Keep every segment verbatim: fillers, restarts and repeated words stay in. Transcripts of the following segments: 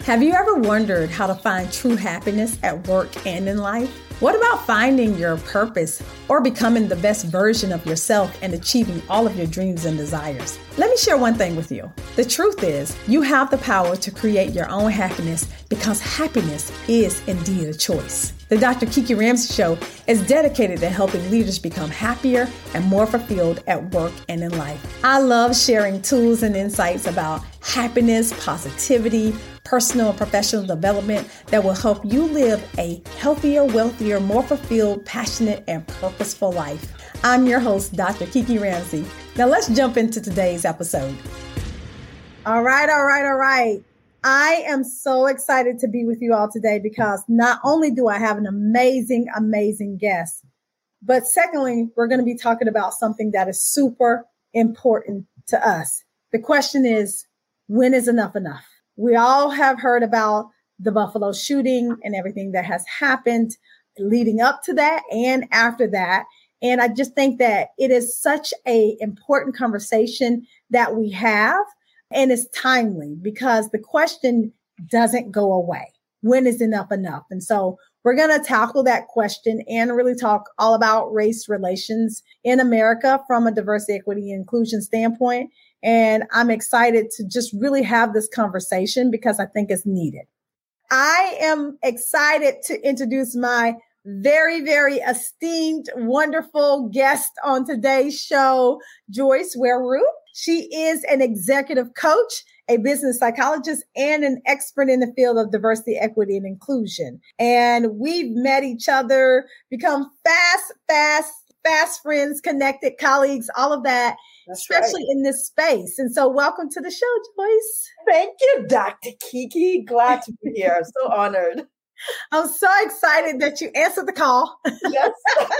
Have you ever wondered how to find true happiness at work and in life? What about finding your purpose or becoming the best version of yourself and achieving all of your dreams and desires? Let me share one thing with you. The truth is, you have the power to create your own happiness because happiness is indeed a choice. The Doctor Kiki Ramsey Show is dedicated to helping leaders become happier and more fulfilled at work and in life. I love sharing tools and insights about happiness, positivity, personal and professional development that will help you live a healthier, wealthier, more fulfilled, passionate, and purposeful life. I'm your host, Doctor Kiki Ramsey. Now let's jump into today's episode. All right, all right, all right. I am so excited to be with you all today because not only do I have an amazing, amazing guest, but secondly, we're going to be talking about something that is super important to us. The question is, when is enough enough? We all have heard about the Buffalo shooting and everything that has happened leading up to that and after that. And I just think that it is such an important conversation that we have. And it's timely because the question doesn't go away. When is enough enough? And so we're going to tackle that question and really talk all about race relations in America from a diversity, equity, and inclusion standpoint. And I'm excited to just really have this conversation because I think it's needed. I am excited to introduce my very, very esteemed, wonderful guest on today's show, Joyce Ware-Roux. She is an executive coach, a business psychologist, and an expert in the field of diversity, equity, and inclusion. And we've met each other, become fast, fast, fast friends, connected colleagues, all of that. That's especially right. In this space. And so welcome to the show, Joyce. Thank you, Doctor Kiki. Glad to be here. So honored. I'm so excited that you answered the call. Yes.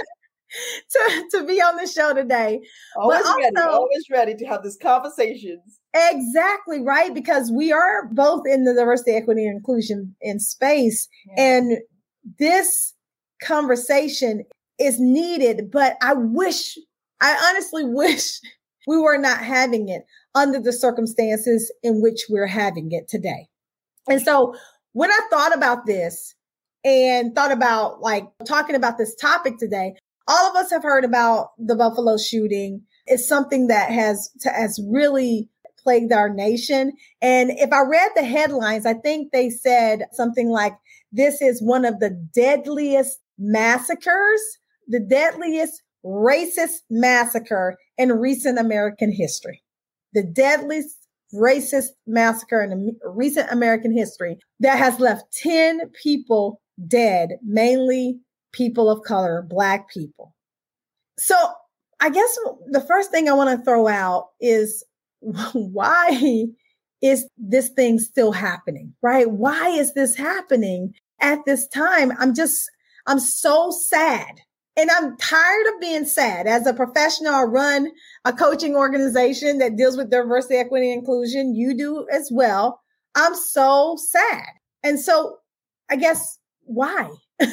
to, to be on the show today. Always also, ready, always ready to have these conversations. Exactly, right? Because we are both in the diversity, equity, and inclusion in space. Yeah. And this conversation is needed, but I wish, I honestly wish we were not having it under the circumstances in which we're having it today. And so when I thought about this and thought about like talking about this topic today, all of us have heard about the Buffalo shooting. It's something that has, has really plagued our nation. And if I read the headlines, I think they said something like, this is one of the deadliest massacres, the deadliest racist massacre in recent American history. The deadliest racist massacre in recent American history that has left ten people dead, mainly people of color, Black people. So I guess the first thing I want to throw out is why is this thing still happening, right? Why is this happening at this time? I'm just, I'm so sad. And I'm tired of being sad. As a professional, I run a coaching organization that deals with diversity, equity, and inclusion. You do as well. I'm so sad. And so I guess why?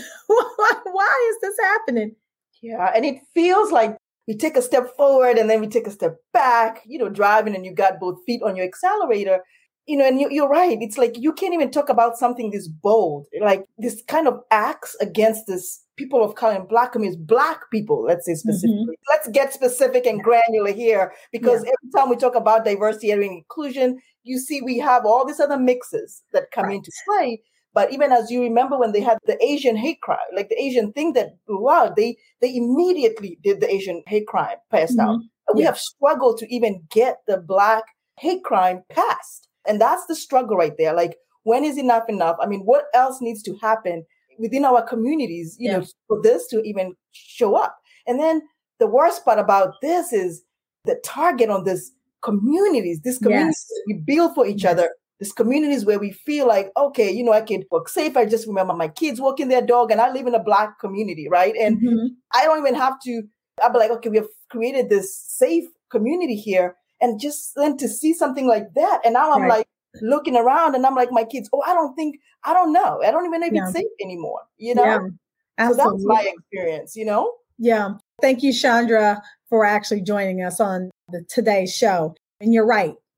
Why is this happening? Yeah. And it feels like we take a step forward and then we take a step back, you know, driving and you got both feet on your accelerator. You know, and you, you're right. It's like you can't even talk about something this bold, like this kind of acts against this people of color and Black communities, Black people, let's say specifically. Mm-hmm. Let's get specific and granular here because yeah. every time we talk about diversity and inclusion, you see we have all these other mixes that come right. into play. But even as you remember when they had the Asian hate crime, like the Asian thing that blew out, they, they immediately did the Asian hate crime passed mm-hmm. out. We yeah. have struggled to even get the Black hate crime passed. And that's the struggle right there. Like, when is enough enough? I mean, what else needs to happen within our communities, you yeah. know, for this to even show up? And then the worst part about this is the target on this communities, this communities yes. we build for each yes. other, this communities where we feel like, okay, you know, I can work safe. I just remember my kids walking their dog and I live in a Black community, right? And mm-hmm. I don't even have to, I'll be like, okay, we have created this safe community here. And just then to see something like that. And now I'm right. like looking around and I'm like, my kids, oh, I don't think, I don't know. I don't even know if yeah. it's safe anymore, you know? Yeah, absolutely. So that's my experience, you know? Yeah. Thank you, Chandra, for actually joining us on the today's show. And you're right.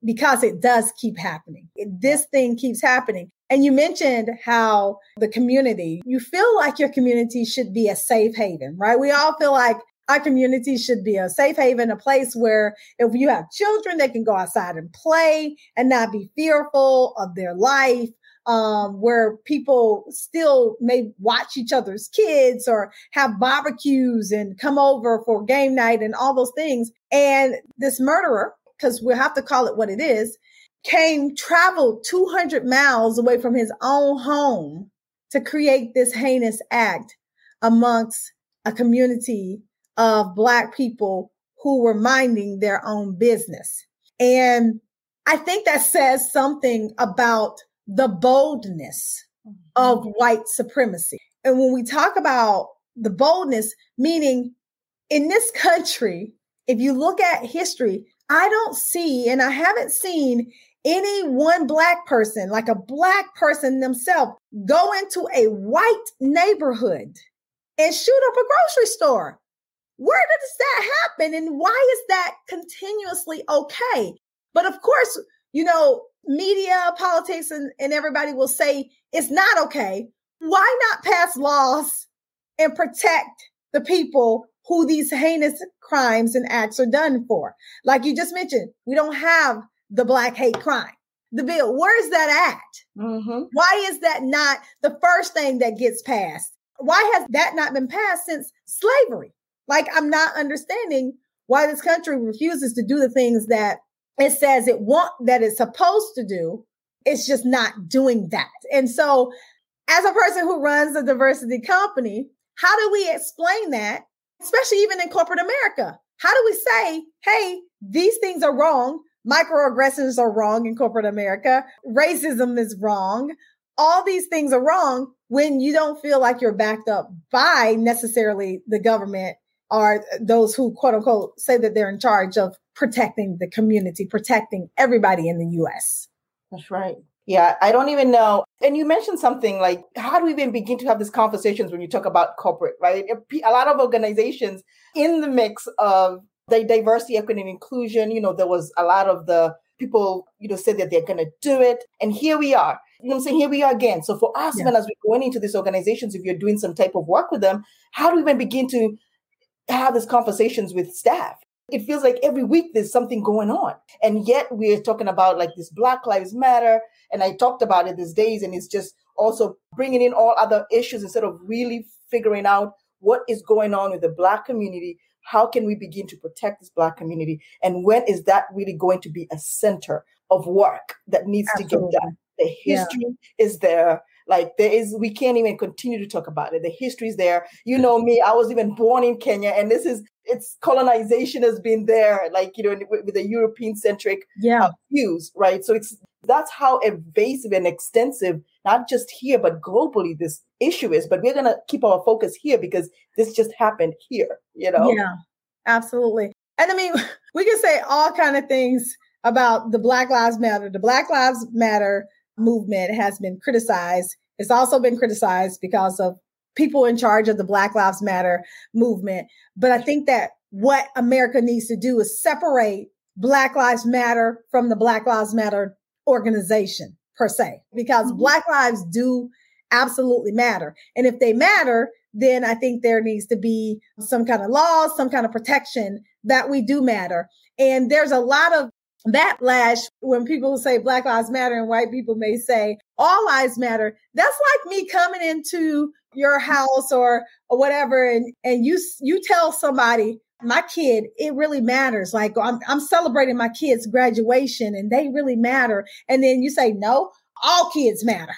because it does keep happening. This thing keeps happening. And you mentioned how the community, you feel like your community should be a safe haven, right? We all feel like our community should be a safe haven, a place where if you have children, they can go outside and play and not be fearful of their life, um, where people still may watch each other's kids or have barbecues and come over for game night and all those things. And this murderer, because we'll have to call it what it is, came, traveled two hundred miles away from his own home to create this heinous act amongst a community of Black people who were minding their own business. And I think that says something about the boldness of white supremacy. And when we talk about the boldness, meaning in this country, if you look at history, I don't see, and I haven't seen any one Black person, like a Black person themselves, go into a white neighborhood and shoot up a grocery store. Where does that happen? And why is that continuously okay? But of course, you know, media, politics, and, and everybody will say it's not okay. Why not pass laws and protect the people who these heinous crimes and acts are done for? Like you just mentioned, we don't have the Black hate crime. The bill, where's that at? Mm-hmm. Why is that not the first thing that gets passed? Why has that not been passed since slavery? Like, I'm not understanding why this country refuses to do the things that it says it want, that it's supposed to do. It's just not doing that. And so as a person who runs a diversity company, how do we explain that, especially even in corporate America? How do we say, hey, these things are wrong. Microaggressions are wrong in corporate America. Racism is wrong. All these things are wrong when you don't feel like you're backed up by necessarily the government or those who, quote unquote, say that they're in charge of protecting the community, protecting everybody in the U S. That's right. Yeah, I don't even know. And you mentioned something like, how do we even begin to have these conversations when you talk about corporate, right? A lot of organizations in the mix of the diversity, equity, and inclusion, you know, there was a lot of the people, you know, said that they're going to do it. And here we are. You know what I'm saying? Here we are again. So for us, yeah. Even as we're going into these organizations, if you're doing some type of work with them, how do we even begin to have these conversations with staff? It feels like every week there's something going on. And yet we're talking about like this Black Lives Matter. And I talked about it these days, and it's just also bringing in all other issues instead of really figuring out what is going on with the Black community. How can we begin to protect this Black community? And when is that really going to be a center of work that needs Absolutely. To get done? The history yeah. is there. Like there is, we can't even continue to talk about it. The history is there. You know me, I was even born in Kenya, and this is, it's colonization has been there, like, you know, with, with the European centric yeah. uh, views, right? So it's, that's how invasive and extensive, not just here, but globally this issue is. But we're going to keep our focus here because this just happened here, you know? Yeah, absolutely. And I mean, we can say all kind of things about the Black Lives Matter. The Black Lives Matter movement has been criticized. It's also been criticized because of people in charge of the Black Lives Matter movement. But I think that what America needs to do is separate Black Lives Matter from the Black Lives Matter organization per se, because mm-hmm. Black lives do absolutely matter. And if they matter, then I think there needs to be some kind of laws, some kind of protection that we do matter. And there's a lot of backlash when people say Black Lives Matter and white people may say all lives matter. That's like me coming into your house or, or whatever. And, and you, you tell somebody, my kid, it really matters. Like I'm, I'm celebrating my kid's graduation and they really matter. And then you say, no, all kids matter.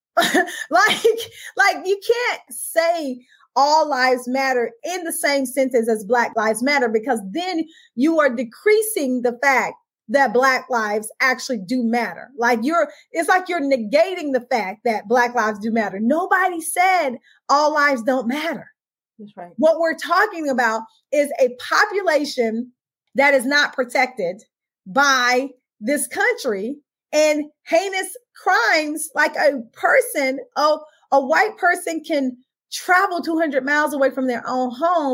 like, like you can't say all lives matter in the same sentence as Black Lives Matter, because then you are decreasing the fact that Black lives actually do matter. Like you're, it's like you're negating the fact that Black lives do matter. Nobody said all lives don't matter. That's right. What we're talking about is a population that is not protected by this country, and heinous crimes, like a person, oh, a white person can travel two hundred miles away from their own home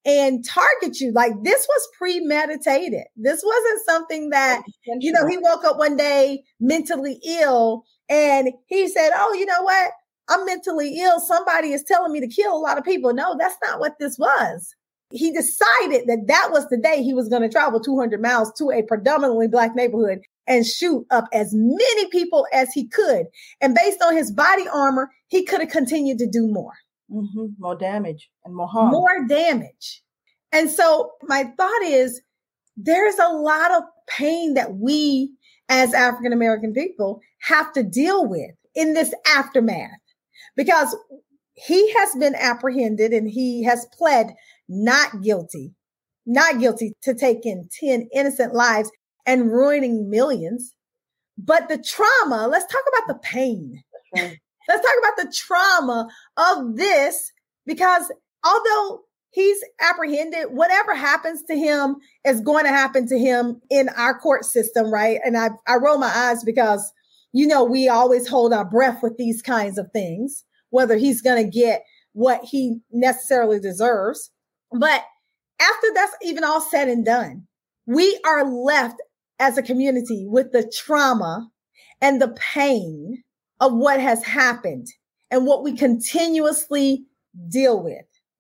and target you. Like this was premeditated. This wasn't something that, you know, he woke up one day mentally ill and he said, oh, you know what? I'm mentally ill. Somebody is telling me to kill a lot of people. No, that's not what this was. He decided that that was the day he was going to travel two hundred miles to a predominantly Black neighborhood and shoot up as many people as he could. And based on his body armor, he could have continued to do more. Mm-hmm. More damage and more harm. More damage. And so my thought is there's a lot of pain that we as African-American people have to deal with in this aftermath, because he has been apprehended and he has pled not guilty, not guilty to taking ten innocent lives and ruining millions. But the trauma, let's talk about the pain. Right. Let's talk about the trauma of this, because although he's apprehended, whatever happens to him is going to happen to him in our court system, right? And I, I roll my eyes because, you know, we always hold our breath with these kinds of things, whether he's going to get what he necessarily deserves. But after that's even all said and done, we are left as a community with the trauma and the pain of what has happened and what we continuously deal with.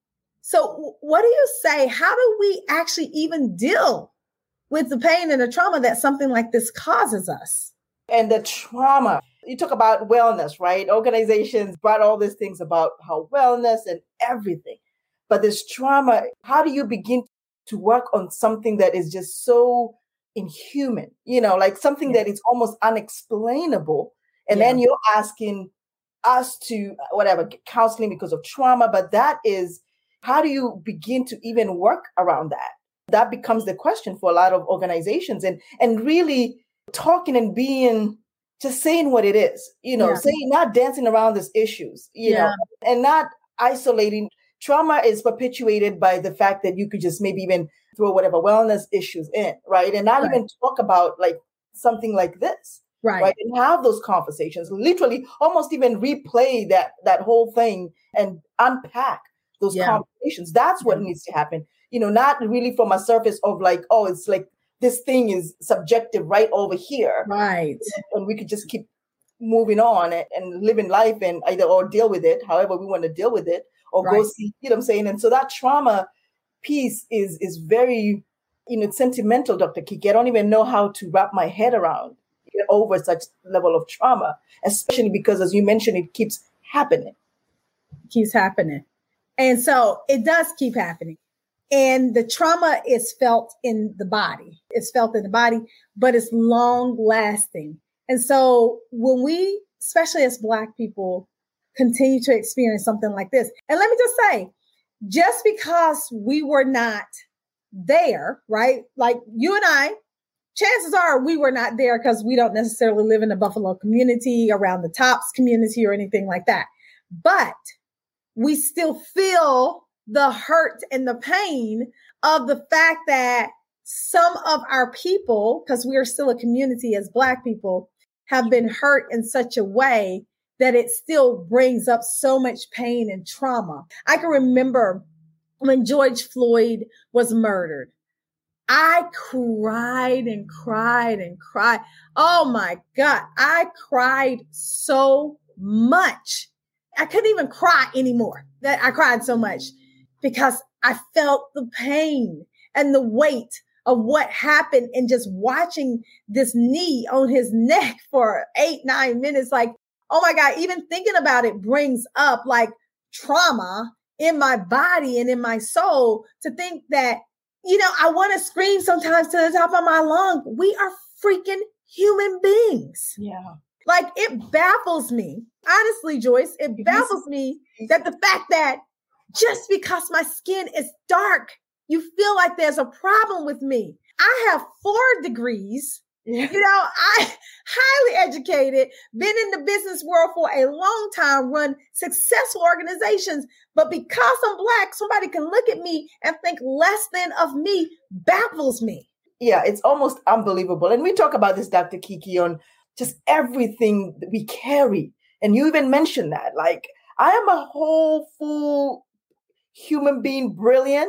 So what do you say? How do we actually even deal with the pain and the trauma that something like this causes us? And the trauma, you talk about wellness, right? Organizations brought all these things about how wellness and everything. But this trauma, how do you begin to work on something that is just so inhuman, you know, like something yeah. that is almost unexplainable? And yeah. then you're asking us to, whatever, counseling because of trauma. But that is, how do you begin to even work around that? That becomes the question for a lot of organizations. And, and really talking and being, just saying what it is, you know, yeah. saying, not dancing around these issues, you yeah. know, and not isolating. Trauma is perpetuated by the fact that you could just maybe even throw whatever wellness issues in, right? And not right. even talk about like something like this. Right. right. And have those conversations, literally almost even replay that, that whole thing and unpack those yeah. conversations. That's what yeah. needs to happen. You know, not really from a surface of like, oh, it's like this thing is subjective right over here. Right. And we could just keep moving on and, and living life and either or deal with it, however we want to deal with it, or right. go see, you know what I'm saying? And so that trauma piece is, is very, you know, sentimental, Doctor Kiki. I don't even know how to wrap my head around over such level of trauma, especially because, as you mentioned, it keeps happening. It keeps happening. And so it does keep happening. And the trauma is felt in the body. It's felt in the body, but it's long lasting. And so when we, especially as Black people, continue to experience something like this, and let me just say, just because we were not there, right? Like you and I, chances are we were not there because we don't necessarily live in the Buffalo community, around the Tops community or anything like that. But we still feel the hurt and the pain of the fact that some of our people, because we are still a community as Black people, have been hurt in such a way that it still brings up so much pain and trauma. I can remember when George Floyd was murdered. I cried and cried and cried. Oh my God. I cried so much. I couldn't even cry anymore. That I cried so much because I felt the pain and the weight of what happened, and just watching this knee on his neck for eight, nine minutes. Like, oh my God, even thinking about it brings up like trauma in my body and in my soul, to think that, you know, I want to scream sometimes to the top of my lung. We are freaking human beings. Yeah. Like, it baffles me. Honestly, Joyce, it baffles me that the fact that just because my skin is dark, you feel like there's a problem with me. I have four degrees. Yeah. You know, I highly educated, been in the business world for a long time, run successful organizations. But because I'm Black, somebody can look at me and think less than of me. Baffles me. Yeah, it's almost unbelievable. And we talk about this, Doctor Kiki, on just everything that we carry. And you even mentioned that, like, I am a whole, full human being, brilliant.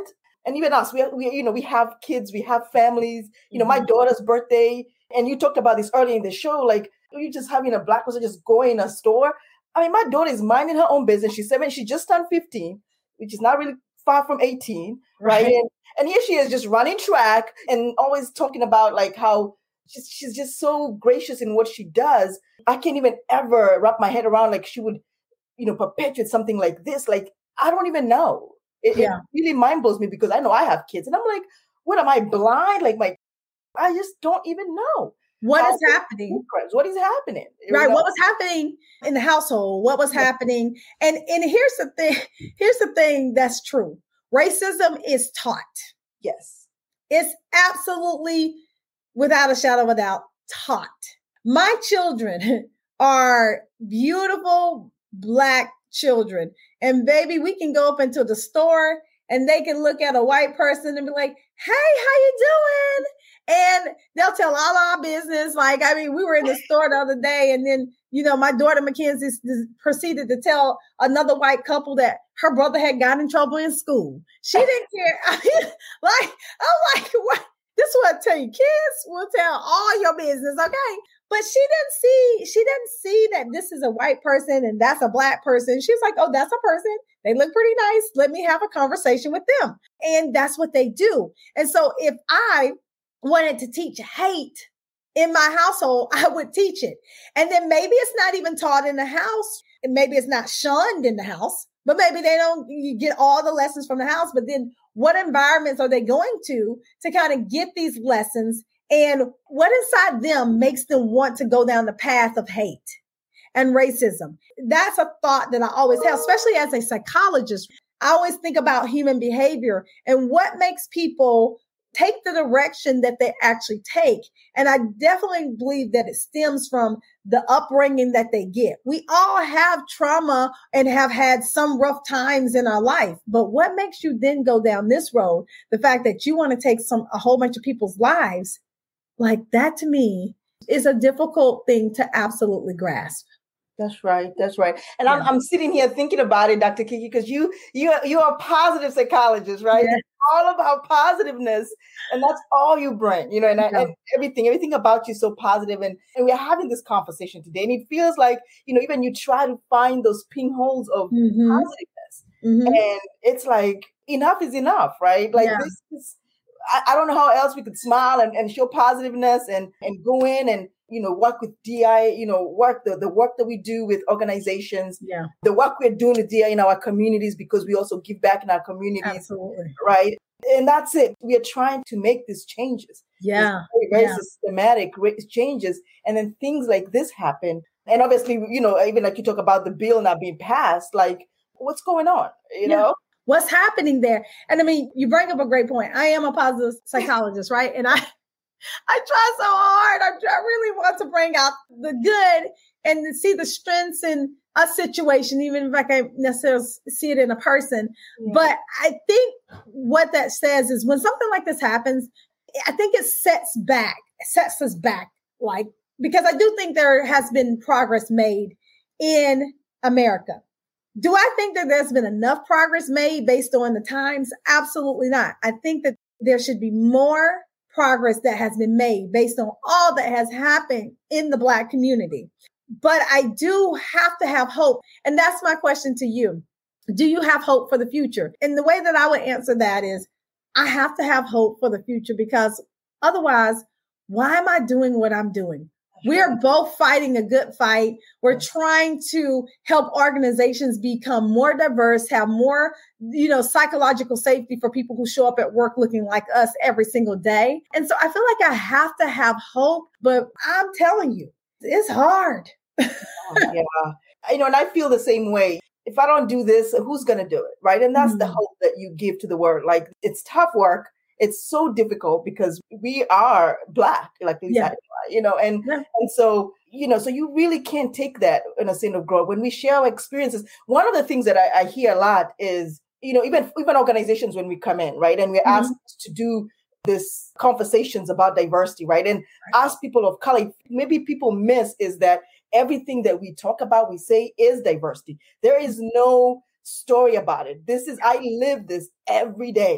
And even us, we, we, you know, we have kids, we have families, you know, my daughter's birthday. And you talked about this earlier in the show, like you just having a Black person just go in a store. I mean, my daughter is minding her own business. She's seven, she just turned fifteen, which is not really far from eighteen, right? right? And, and here she is just running track and always talking about like how she's, she's just so gracious in what she does. I can't even ever wrap my head around like she would, you know, perpetuate something like this. Like, I don't even know. It, yeah. it really mind blows me because I know I have kids and I'm like, what am I blind? Like my, I just don't even know. What How is happening? What is happening? Right. You know? What was happening in the household? What was happening? And and here's the thing. Here's the thing that's true. Racism is taught. Yes. It's absolutely, without a shadow of a doubt, taught. My children are beautiful Black children. And baby, we can go up into the store and they can look at a white person and be like, hey, how you doing? And they'll tell all our business. Like, I mean, we were in the store the other day and then, you know, my daughter Mackenzie proceeded to tell another white couple that her brother had gotten in trouble in school. She didn't care. I mean, like, I'm like, what? This is what I tell you. Kids will tell all your business, okay? But she didn't see, she didn't see that this is a white person and that's a Black person. She was like, oh, that's a person. They look pretty nice. Let me have a conversation with them. And that's what they do. And so if I wanted to teach hate in my household, I would teach it. And then maybe it's not even taught in the house. And maybe it's not shunned in the house, but maybe they don't you get all the lessons from the house. But then what environments are they going to, to kind of get these lessons? And what inside them makes them want to go down the path of hate and racism? That's a thought that I always have, especially as a psychologist. I always think about human behavior and what makes people take the direction that they actually take. And I definitely believe that it stems from the upbringing that they get. We all have trauma and have had some rough times in our life. But what makes you then go down this road? The fact that you want to take some a whole bunch of people's lives, like that to me is a difficult thing to absolutely grasp. That's right. That's right. And yeah. I'm I'm sitting here thinking about it, Doctor Kiki, because you you you are a positive psychologist, right? Yeah. It's all about positiveness, and that's all you bring, you know. And, yeah. I, and everything, everything about you is so positive, and and we're having this conversation today, and it feels like you know even you try to find those pinholes of mm-hmm. positiveness, mm-hmm. and it's like enough is enough, right? Like yeah. this is. I, I don't know how else we could smile and, and show positiveness and and go in and. you know, work with D I, you know, work, the, the work that we do with organizations, yeah. the work we're doing with D I in our communities, because we also give back in our communities. Absolutely. Right. And that's it. We are trying to make these changes. Yeah. Very, very yeah. systematic changes. And then things like this happen. And obviously, you know, even like you talk about the bill not being passed, like what's going on, you yeah. know? What's happening there? And I mean, you bring up a great point. I am a positive psychologist, right? And I, I try so hard. I, I really want to bring out the good and to see the strengths in a situation, even if I can't necessarily see it in a person. Yeah. But I think what that says is when something like this happens, I think it sets back, it sets us back. Like, because I do think there has been progress made in America. Do I think that there's been enough progress made based on the times? Absolutely not. I think that there should be more progress that has been made based on all that has happened in the Black community. But I do have to have hope. And that's my question to you. Do you have hope for the future? And the way that I would answer that is I have to have hope for the future, because otherwise, why am I doing what I'm doing? We are both fighting a good fight. We're trying to help organizations become more diverse, have more, you know, psychological safety for people who show up at work looking like us every single day. And so I feel like I have to have hope, but I'm telling you, it's hard. oh, yeah. You know, and I feel the same way. If I don't do this, who's going to do it? Right. And that's mm-hmm. the hope that you give to the world. Like, it's tough work. It's so difficult because we are Black, like Lisa, yeah. you know, and, yeah. and so, you know, so you really can't take that in a sin of growth. When we share our experiences, one of the things that I, I hear a lot is, you know, even, even organizations, when we come in, right, and we're mm-hmm. asked to do this conversations about diversity, right, and right. ask people of color, maybe people miss is that everything that we talk about, we say is diversity. There is no story about it. This is, I live this every day.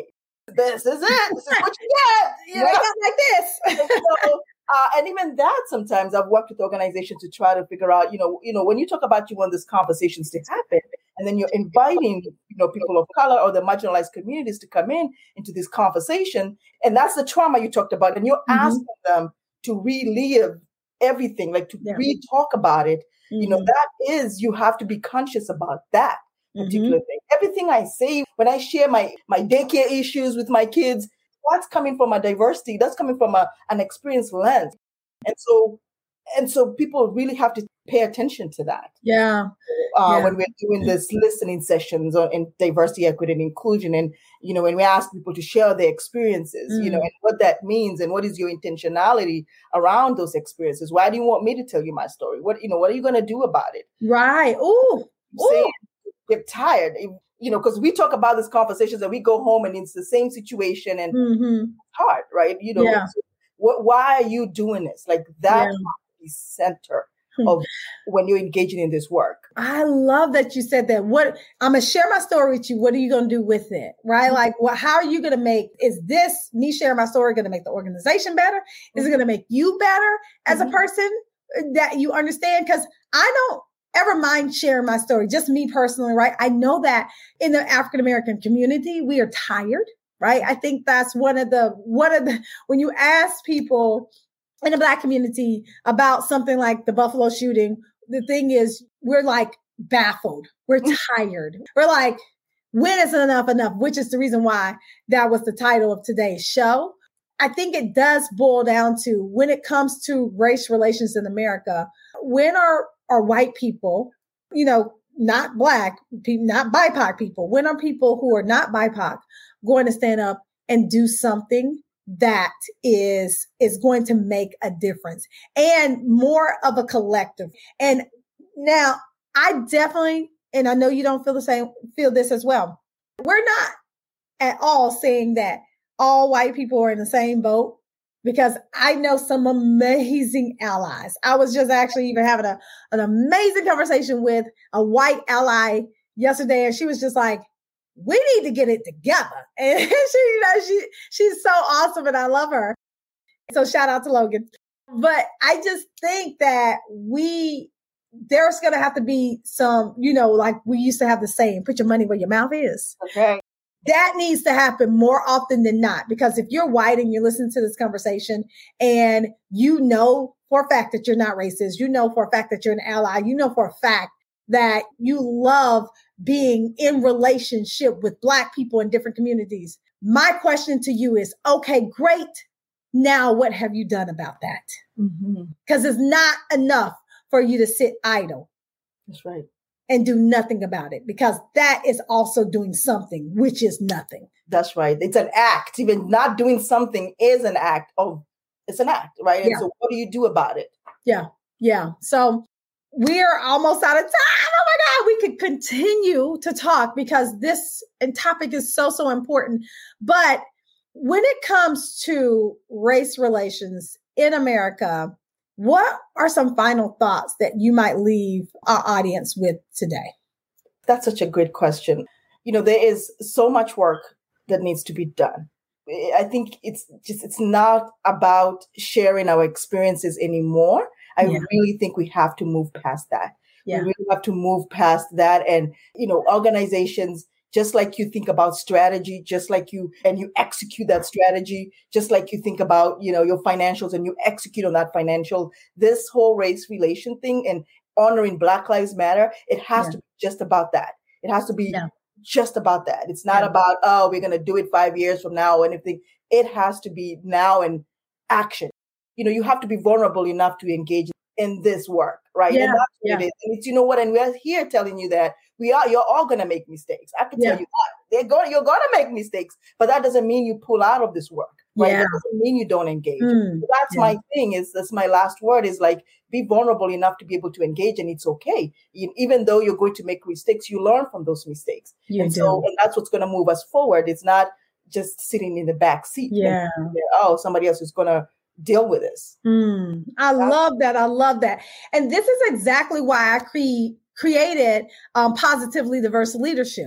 this is it. This is what you get. You wake up like this. And, so, uh, and even that, sometimes I've worked with organizations to try to figure out, you know, you know, when you talk about you want these conversations to happen, and then you're inviting, you know, people of color or the marginalized communities to come in into this conversation, and that's the trauma you talked about, and you're mm-hmm. asking them to relive everything, like to yeah. re-talk about it. Mm-hmm. You know, that is, you have to be conscious about that particular mm-hmm. thing. Everything I say, when I share my, my daycare issues with my kids, that's coming from a diversity, that's coming from a, an experience lens. And so, and so people really have to pay attention to that. Yeah. Uh, yeah. When we're doing this listening sessions on in diversity, equity, and inclusion, and, you know, when we ask people to share their experiences, mm. you know, and what that means, and what is your intentionality around those experiences? Why do you want me to tell you my story? What, you know, what are you going to do about it? Right. Ooh. Saying, get tired, you know, because we talk about these conversations and we go home and it's the same situation, and mm-hmm. it's hard, right? You know, yeah. so what, why are you doing this? Like that yeah. is center of when you're engaging in this work. I love that you said that. What I'm going to share my story with you. What are you going to do with it? Right? Mm-hmm. Like, what, how are you going to make, is this me sharing my story going to make the organization better? Mm-hmm. Is it going to make you better as mm-hmm. a person that you understand? Because I don't ever mind sharing my story, just me personally, right? I know that in the African-American community, we are tired, right? I think that's one of the, one of the, when you ask people in the Black community about something like the Buffalo shooting, the thing is, we're like baffled. We're tired. We're like, when is enough enough? Which is the reason why that was the title of today's show. I think it does boil down to, when it comes to race relations in America, when are, are white people, you know, not Black, not B I P O C people, when are people who are not B I P O C going to stand up and do something that is, is going to make a difference, and more of a collective? And now I definitely, and I know you don't feel the same, feel this as well. We're not at all saying that all white people are in the same boat, because I know some amazing allies. I was just actually even having a, an amazing conversation with a white ally yesterday, and she was just like, we need to get it together. And she, you know, she, she's so awesome, and I love her. So shout out to Logan. But I just think that we, there's going to have to be some, you know, like we used to have the saying, put your money where your mouth is. Okay. That needs to happen more often than not, because if you're white and you're listening to this conversation and you know for a fact that you're not racist, you know for a fact that you're an ally, you know for a fact that you love being in relationship with Black people in different communities. My question to you is, okay, great. Now, what have you done about that? Because mm-hmm. it's not enough for you to sit idle. That's right. And do nothing about it, because that is also doing something, which is nothing. That's right. It's an act. Even not doing something is an act of, it's an act, right? And yeah. so what do you do about it? Yeah. Yeah. So we're almost out of time. Oh my God, we could continue to talk because this topic is so, so important. But when it comes to race relations in America, what are some final thoughts that you might leave our audience with today? That's such a great question. You know, there is so much work that needs to be done. I think it's just, it's not about sharing our experiences anymore. I yeah. really think we have to move past that. Yeah. We really have to move past that. And, you know, organizations, just like you think about strategy, just like you, and you execute that strategy, just like you think about, you know, your financials and you execute on that financial, this whole race relation thing and honoring Black Lives Matter, it has yeah. to be just about that. It has to be yeah. just about that. It's not yeah. about, oh, we're going to do it five years from now or anything. It has to be now in action. You know, you have to be vulnerable enough to engage in this work, right? Yeah. And that's what yeah. it is. And it's, you know what, and we're here telling you that we are, you're all going to make mistakes. I can yeah. tell you that. They're going, you're going to make mistakes, but that doesn't mean you pull out of this work, right? Yeah. That doesn't mean you don't engage. Mm. So that's yeah. my thing is, that's my last word is like, be vulnerable enough to be able to engage, and it's okay. You, even though you're going to make mistakes, you learn from those mistakes. You and do. so, and that's what's going to move us forward. It's not just sitting in the back seat. Yeah. And, oh, somebody else is going to deal with this. Mm. I that's- love that. I love that. And this is exactly why I cre- created um, Positively Diverse Leadership.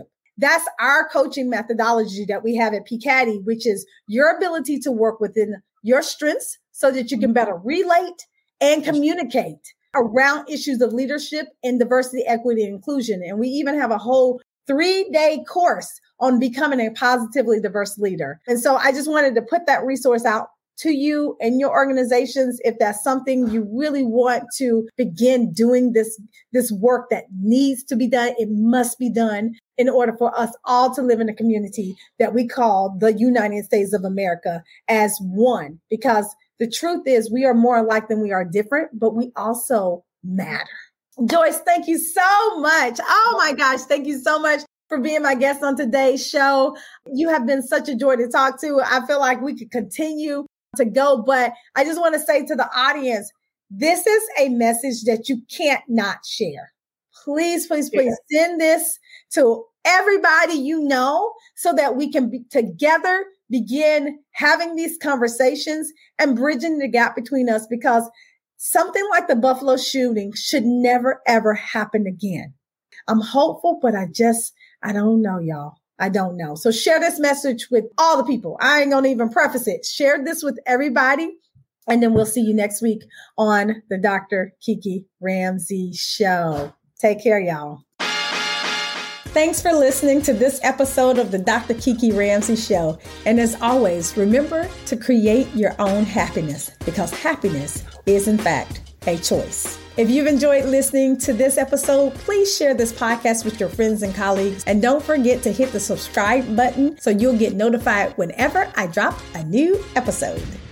That's our coaching methodology that we have at P C A D I, which is your ability to work within your strengths so that you can better relate and communicate around issues of leadership and diversity, equity, and inclusion. And we even have a whole three-day course on becoming a positively diverse leader. And so I just wanted to put that resource out to you and your organizations. If that's something you really want to begin doing, this, this work that needs to be done, it must be done in order for us all to live in a community that we call the United States of America as one. Because the truth is we are more alike than we are different, but we also matter. Joyce, thank you so much. Oh my gosh. Thank you so much for being my guest on today's show. You have been such a joy to talk to. I feel like we could continue to go, but I just want to say to the audience, this is a message that you can't not share. Please, please, please send this to everybody you know so that we can be together begin having these conversations and bridging the gap between us, because something like the Buffalo shooting should never, ever happen again. I'm hopeful, but I just, I don't know, y'all. I don't know. So share this message with all the people. I ain't going to even preface it. Share this with everybody. And then we'll see you next week on the Doctor Kiki Ramsey Show. Take care, y'all. Thanks for listening to this episode of the Doctor Kiki Ramsey Show. And as always, remember to create your own happiness, because happiness is, in fact, a choice. If you've enjoyed listening to this episode, please share this podcast with your friends and colleagues. And don't forget to hit the subscribe button so you'll get notified whenever I drop a new episode.